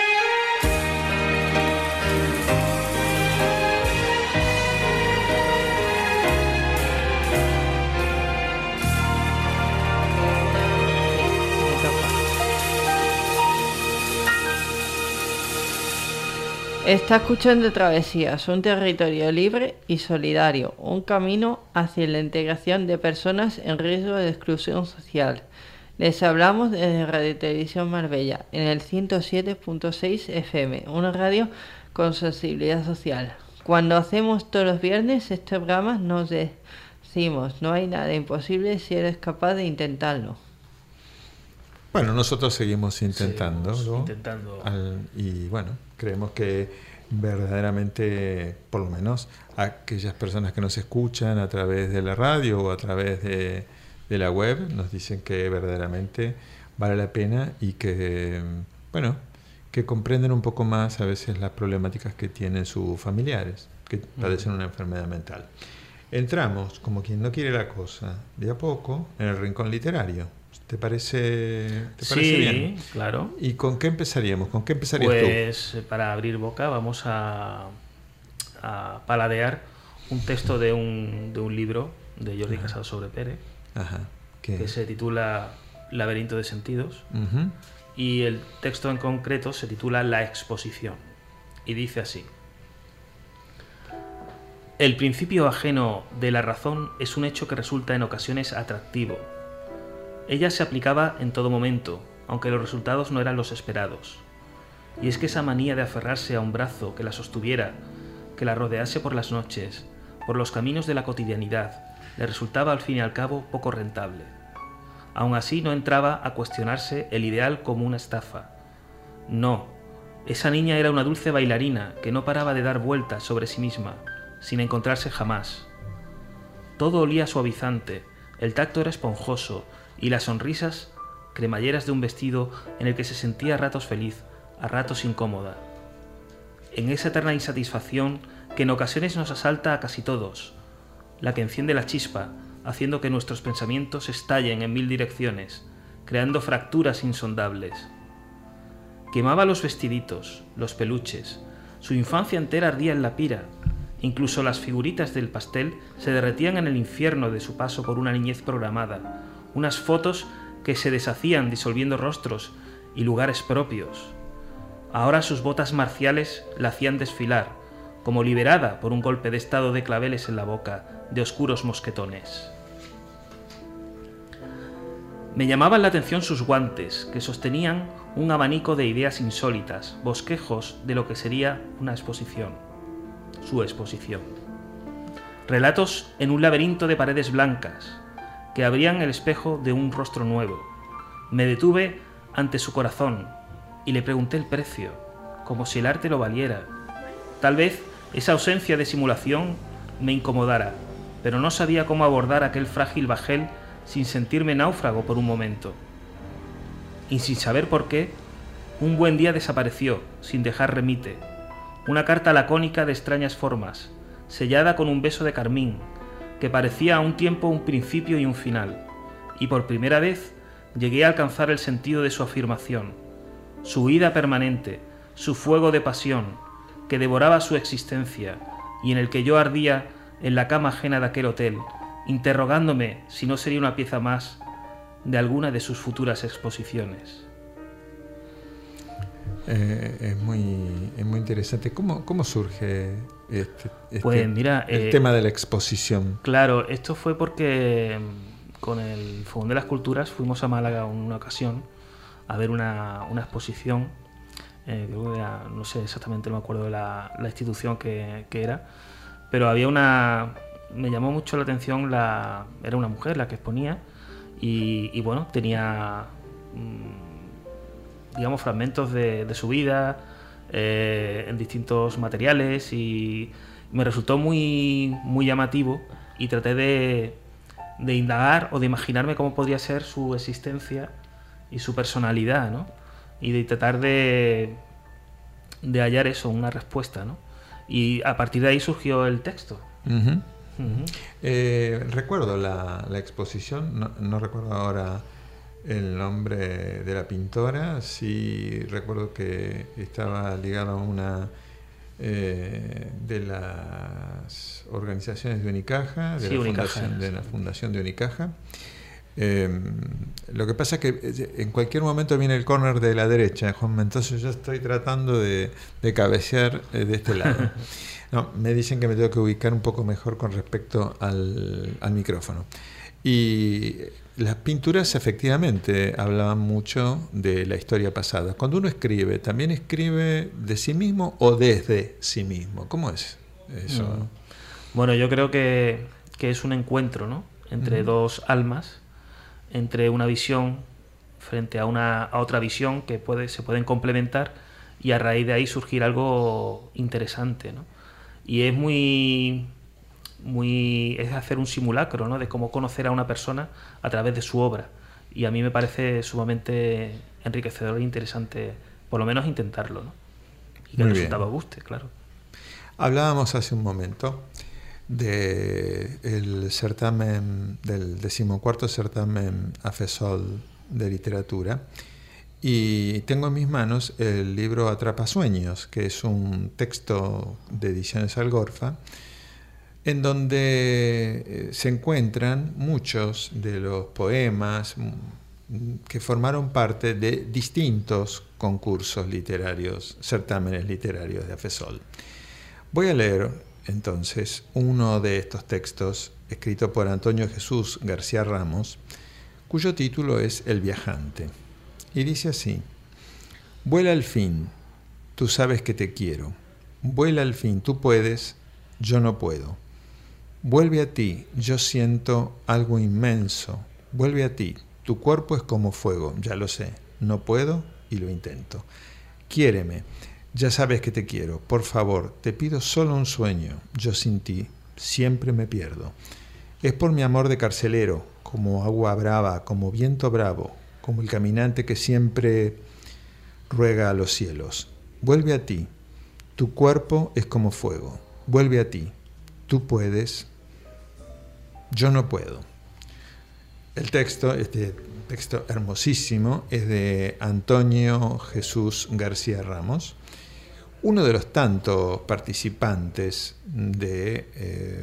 Está escuchando Travesías, un territorio libre y solidario, un camino hacia la integración de personas en riesgo de exclusión social. Les hablamos desde Radio Televisión Marbella, en el ciento siete punto seis F M, una radio con sensibilidad social. Cuando hacemos todos los viernes estos programas nos decimos, no hay nada imposible si eres capaz de intentarlo. Bueno, nosotros seguimos intentando, Seguimos ¿no? intentando. Al- y bueno, creemos que verdaderamente, por lo menos aquellas personas que nos escuchan a través de la radio o a través de, de la web, nos dicen que verdaderamente vale la pena y que, bueno, que comprenden un poco más a veces las problemáticas que tienen sus familiares, que padecen una enfermedad mental. Entramos, como quien no quiere la cosa, de a poco en el rincón literario. ¿Te parece, te parece Sí, bien? claro. ¿Y con qué empezaríamos? ¿Con qué empezarías Pues eh, para abrir boca vamos a, a paladear un texto de un, de un libro de Jordi Casado sobre Pérez, tú? Ajá. ¿Qué? que se titula Laberinto de Sentidos, Ujú. y el texto en concreto se titula La Exposición, y dice así: el principio ajeno de la razón es un hecho que resulta en ocasiones atractivo. Ella se aplicaba en todo momento, aunque los resultados no eran los esperados. Y es que esa manía de aferrarse a un brazo que la sostuviera, que la rodease por las noches, por los caminos de la cotidianidad, le resultaba al fin y al cabo poco rentable. Aún así no entraba a cuestionarse el ideal como una estafa. No, esa niña era una dulce bailarina que no paraba de dar vueltas sobre sí misma, sin encontrarse jamás. Todo olía suavizante, el tacto era esponjoso, y las sonrisas cremalleras de un vestido en el que se sentía a ratos feliz, a ratos incómoda. En esa eterna insatisfacción que en ocasiones nos asalta a casi todos, la que enciende la chispa, haciendo que nuestros pensamientos estallen en mil direcciones, creando fracturas insondables. Quemaba los vestiditos, los peluches, su infancia entera ardía en la pira, incluso las figuritas del pastel se derretían en el infierno de su paso por una niñez programada, unas fotos que se deshacían disolviendo rostros y lugares propios. Ahora sus botas marciales la hacían desfilar, como liberada por un golpe de estado de claveles en la boca, de oscuros mosquetones. Me llamaban la atención sus guantes, que sostenían un abanico de ideas insólitas, bosquejos de lo que sería una exposición, su exposición. Relatos en un laberinto de paredes blancas, que abrían el espejo de un rostro nuevo. Me detuve ante su corazón y le pregunté el precio, como si el arte lo valiera. Tal vez esa ausencia de simulación me incomodara, pero no sabía cómo abordar aquel frágil bajel sin sentirme náufrago por un momento. Y sin saber por qué, un buen día desapareció, sin dejar remite. Una carta lacónica de extrañas formas, sellada con un beso de carmín, que parecía a un tiempo un principio y un final. Y por primera vez llegué a alcanzar el sentido de su afirmación, su huida permanente, su fuego de pasión, que devoraba su existencia, y en el que yo ardía en la cama ajena de aquel hotel, interrogándome si no sería una pieza más de alguna de sus futuras exposiciones. Eh, es, muy, es muy interesante. ¿Cómo, cómo surge este, este pues mira, el eh, tema de la exposición? Claro, esto fue porque con el Fogón de las Culturas fuimos a Málaga en una ocasión a ver una, una exposición, eh, creo que era, no sé exactamente, no me acuerdo de la, la institución que, que era, pero había una... me llamó mucho la atención, la, era una mujer la que exponía y, y bueno, tenía... Mmm, digamos, fragmentos de, de su vida eh, en distintos materiales y me resultó muy, muy llamativo y traté de, de indagar o de imaginarme cómo podría ser su existencia y su personalidad, ¿no? Y de tratar de, de hallar eso, una respuesta, ¿no? Y a partir de ahí surgió el texto. Uh-huh. Uh-huh. Eh, recuerdo la, la exposición, no, no recuerdo ahora el nombre de la pintora, sí recuerdo que estaba ligado a una eh, de las organizaciones de Unicaja, de, sí, la, Unicaja fundación, de sí. la Fundación de Unicaja. Eh, lo que pasa es que en cualquier momento viene el córner de la derecha, Juanma, entonces yo estoy tratando de, de cabecear de este lado. No, me dicen que me tengo que ubicar un poco mejor con respecto al, al micrófono. Y las pinturas efectivamente hablaban mucho de la historia pasada. Cuando uno escribe, ¿también escribe de sí mismo o desde sí mismo? ¿Cómo es eso? Mm. Bueno, yo creo que, que es un encuentro, ¿no? Entre mm. dos almas, entre una visión frente a, una, a otra visión que puede, se pueden complementar y a raíz de ahí surgir algo interesante, ¿no? Y es muy... muy es hacer un simulacro, ¿no? De cómo conocer a una persona a través de su obra, y a mí me parece sumamente enriquecedor e interesante por lo menos intentarlo, ¿no? Y que el resultado guste, claro. Hablábamos hace un momento de el certamen del decimocuarto certamen AFESOL de literatura, y tengo en mis manos el libro Atrapasueños, que es un texto de Ediciones Algorfa, en donde se encuentran muchos de los poemas que formaron parte de distintos concursos literarios, certámenes literarios de AFESOL. Voy a leer entonces uno de estos textos, escrito por Antonio Jesús García Ramos, cuyo título es El viajante, y dice así: vuela al fin, tú sabes que te quiero, vuela al fin, tú puedes, yo no puedo. Vuelve a ti, yo siento algo inmenso. Vuelve a ti, tu cuerpo es como fuego, ya lo sé. No puedo y lo intento. Quiéreme, ya sabes que te quiero. Por favor, te pido solo un sueño. Yo sin ti siempre me pierdo. Es por mi amor de carcelero, como agua brava, como viento bravo, como el caminante que siempre ruega a los cielos. Vuelve a ti, tu cuerpo es como fuego. Vuelve a ti. Tú puedes, yo no puedo. El texto, este texto hermosísimo, es de Antonio Jesús García Ramos, uno de los tantos participantes de, eh,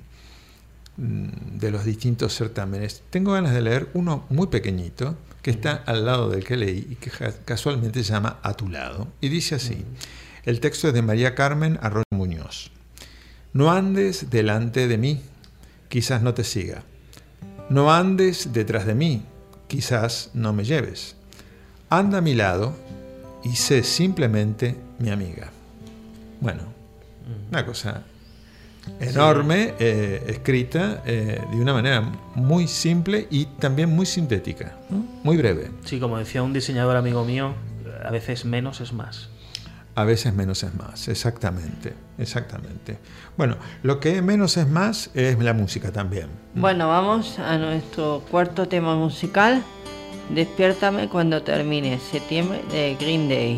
de los distintos certámenes. Tengo ganas de leer uno muy pequeñito, que está al lado del que leí y que casualmente se llama A tu lado. Y dice así, el texto es de María Carmen Arroyo Muñoz. No andes delante de mí, quizás no te siga. No andes detrás de mí, quizás no me lleves. Anda a mi lado y sé simplemente mi amiga. Bueno, una cosa enorme, sí. eh, escrita eh, de una manera muy simple y también muy sintética, ¿no? Muy breve. Sí, como decía un diseñador amigo mío, a veces menos es más. a veces menos es más, exactamente, exactamente. Bueno, lo que menos es más es la música también. Bueno, vamos a nuestro cuarto tema musical, Despiértame cuando termine, septiembre, de Green Day.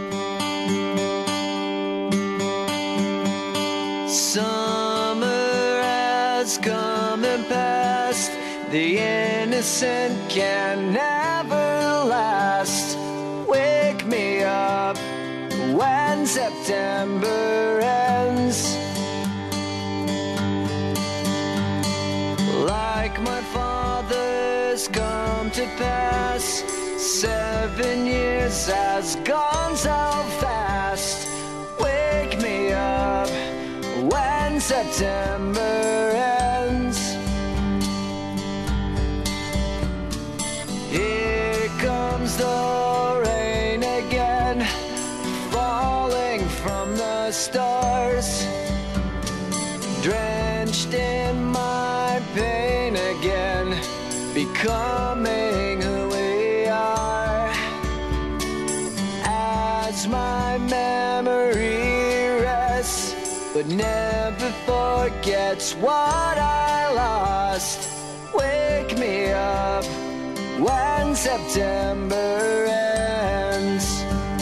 Summer has come and passed. The innocent can never last. Wake me up when September ends. Like my father's come to pass, seven years has gone so fast. Wake me up when September ends. Here comes the rain again, falling from the stars, drenched in my pain again, becoming who we are. As my memory rests, but never forgets what I lost. Wake me up when September ends.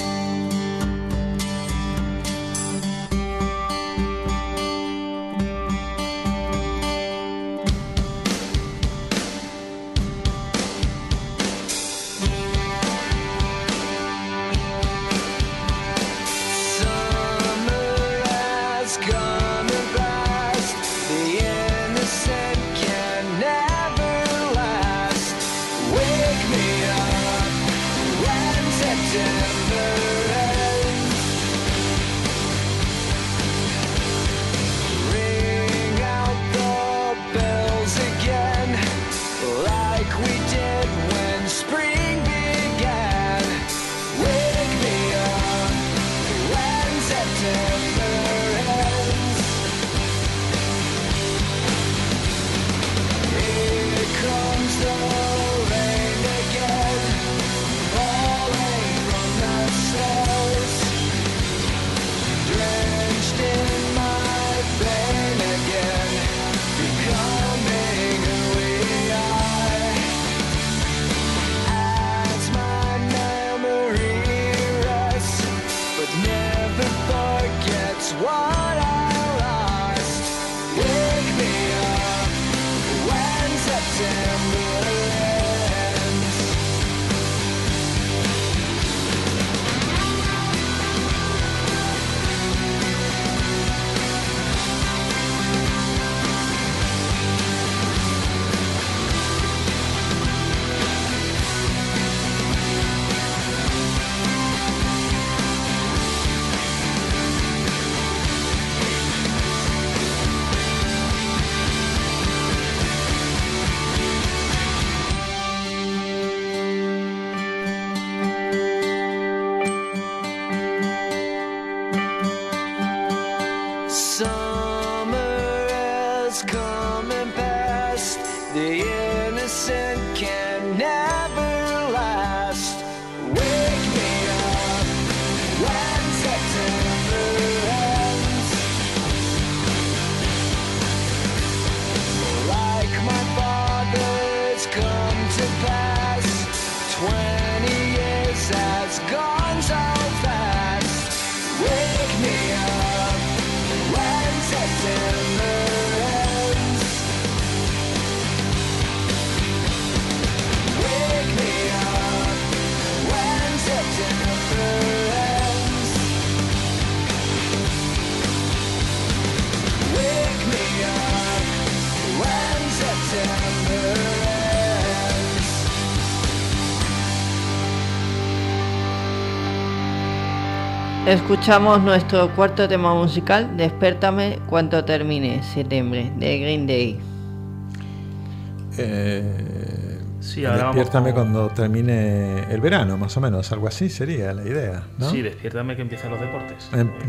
Escuchamos nuestro cuarto tema musical, Despiértame cuando termine, septiembre, de Green Day. Eh, sí, ahora despiértame vamos con... cuando termine el verano, más o menos, algo así sería la idea, ¿no? Sí, despiértame que empiezan los deportes.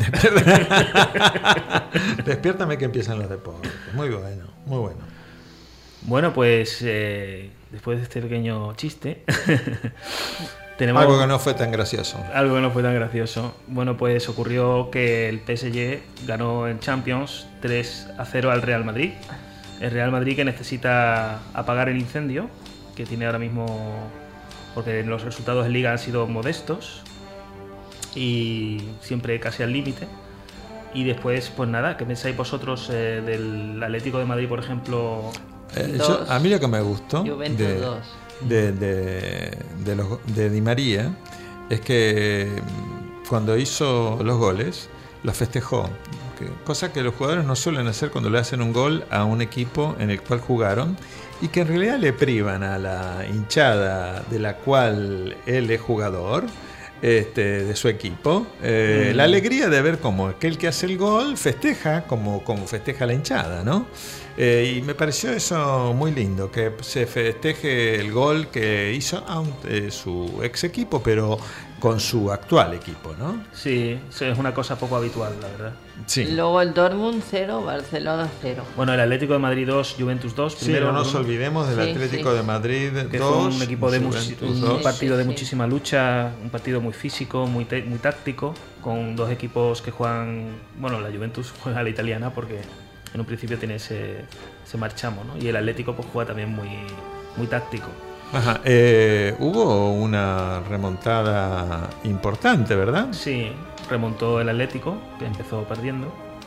Despiértame que empiezan los deportes. Muy bueno, muy bueno. Bueno, pues eh, después de este pequeño chiste, Tenemos algo que no fue tan gracioso. Algo que no fue tan gracioso. Bueno, pues ocurrió que el P S G ganó en Champions tres a cero al Real Madrid. El Real Madrid que necesita apagar el incendio que tiene ahora mismo, porque los resultados en Liga han sido modestos y siempre casi al límite. Y después, pues nada, ¿qué pensáis vosotros eh, del Atlético de Madrid, por ejemplo? Eh, yo, a mí lo que me gustó Juventus de, dos. de, de, de, los, de Di María es que cuando hizo los goles los festejó, que, cosa que los jugadores no suelen hacer cuando le hacen un gol a un equipo en el cual jugaron y que en realidad le privan a la hinchada de la cual él es jugador, Este, de su equipo, eh, mm. la alegría de ver cómo aquel que hace el gol festeja como, como festeja la hinchada, ¿no? Eh, y me pareció eso muy lindo, que se festeje el gol que hizo a un, eh, su ex equipo, pero con su actual equipo, ¿no? Sí, sí, es una cosa poco habitual, la verdad. Sí. Luego el Dortmund cero, Barcelona cero. Bueno, el Atlético de Madrid dos, Juventus dos. Primero, sí, no nos olvidemos del sí, Atlético sí. de Madrid que dos. Fue un equipo de muchi- un sí, partido sí, de sí. muchísima lucha, un partido muy físico, muy, te- muy táctico, con dos equipos que juegan, bueno, la Juventus juega a la italiana porque en un principio tiene ese, ese marchamo, ¿no? Y el Atlético pues juega también muy, muy táctico. Ajá, eh, hubo una remontada importante, ¿verdad? Sí, remontó el Atlético, que empezó perdiendo.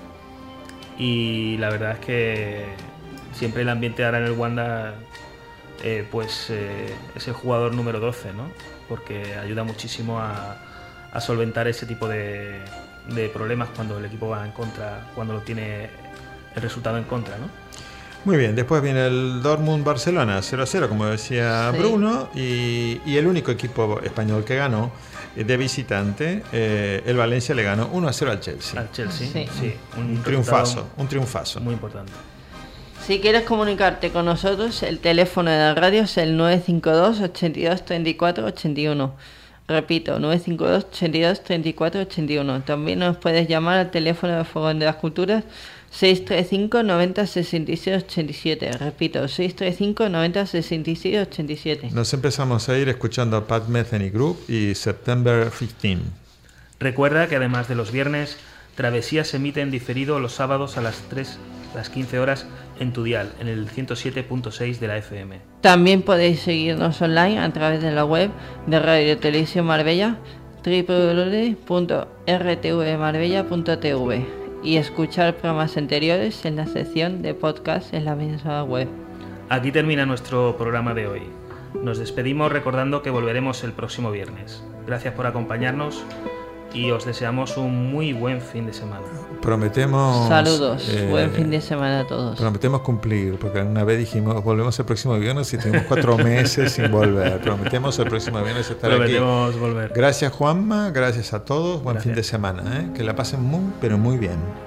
Y la verdad es que siempre el ambiente ahora en el Wanda eh, pues eh, es el jugador número doce, ¿no? Porque ayuda muchísimo a, a solventar ese tipo de, de problemas cuando el equipo va en contra, cuando lo tiene el resultado en contra, ¿no? Muy bien, después viene el Dortmund-Barcelona cero a cero, como decía Sí. Bruno, y, y el único equipo español que ganó eh, de visitante, eh, el Valencia le ganó uno a cero al Chelsea. Al Chelsea, Sí. sí. Un triunfazo, un triunfazo. Muy importante. Si quieres comunicarte con nosotros, el teléfono de la radio es el nueve cinco dos, ochenta y dos, treinta y cuatro, ochenta y uno. Repito, nueve cinco dos, ochenta y dos, treinta y cuatro, ochenta y uno. También nos puedes llamar al teléfono de Fogón de las Culturas seis tres cinco, noventa, sesenta y seis, ochenta y siete. Repito, seis tres cinco, noventa, sesenta y seis, ochenta y siete. Nos empezamos a ir escuchando a Pat Metheny Group y September quince. Recuerda que además de los viernes, Travesía se emite en diferido los sábados a las tres, las quince horas en tu dial, en el ciento siete punto seis de la F M. También podéis seguirnos online a través de la web de Radio Televisión Marbella, doble u doble u doble u punto r t v marbella punto t v, y escuchar programas anteriores en la sección de podcast en la misma web. Aquí termina nuestro programa de hoy. Nos despedimos recordando que volveremos el próximo viernes. Gracias por acompañarnos y os deseamos un muy buen fin de semana. Prometemos... Saludos, eh, buen fin de semana a todos. Prometemos cumplir, porque una vez dijimos volvemos el próximo viernes y tuvimos cuatro meses sin volver. Prometemos el próximo viernes estar Prometemos aquí. volver. Gracias Juanma, gracias a todos, buen Gracias. fin de semana, ¿eh? Que la pasen muy, pero muy bien.